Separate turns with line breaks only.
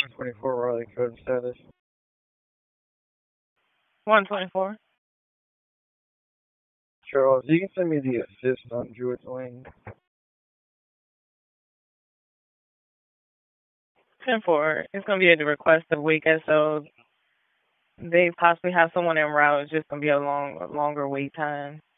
24 Raleigh code status.
124.
Charles, you can send me the assist on Jewett Lane.
10-4. It's going to be at the request of weekend, so they possibly have someone en route. It's just going to be a longer wait time.